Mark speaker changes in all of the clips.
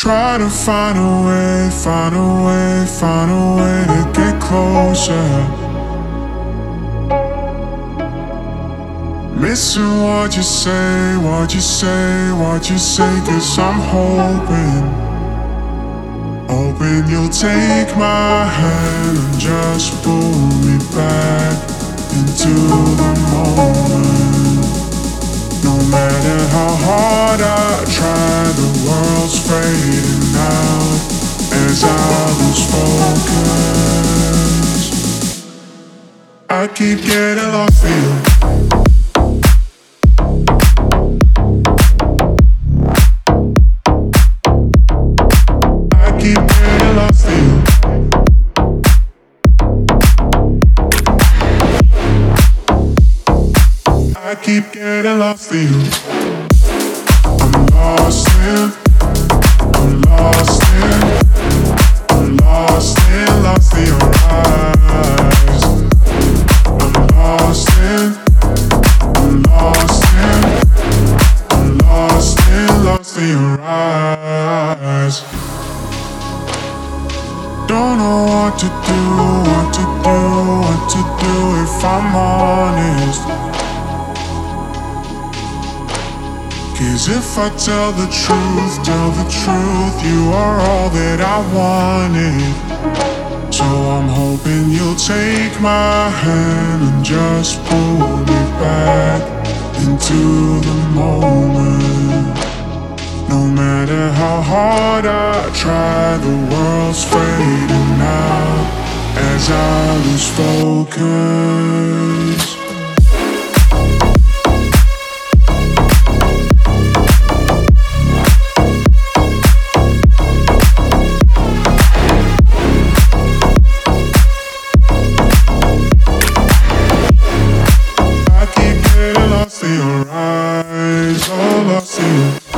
Speaker 1: Try to find a way, find a way, find a way to get closer. Missing what you say, what you say, what you say, 'cause I'm hoping you'll take my hand and just pull me back into the moment. No matter how hard I try, the world's fading out as I lose focus. I keep getting lost for you. I keep getting lost for you. I'm lost in, I'm lost in, I'm lost in, lost in your eyes. I'm lost in, I'm lost in, I'm lost in, lost in your eyes. Don't know what to do, what to do, what to do if I'm honest. 'Cause if I tell the truth, you are all that I wanted. So I'm hoping you'll take my hand and just pull me back into the moment. No matter how hard I try, the world's fading out as I lose focus. Your eyes, all I see.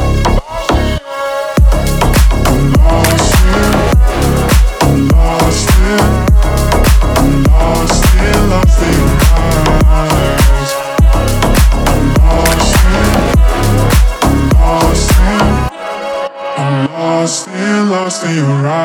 Speaker 1: I'm lost in, I'm lost in, I'm lost in, lost in your eyes. I'm lost in, I'm lost in, I'm lost in, lost in your eyes.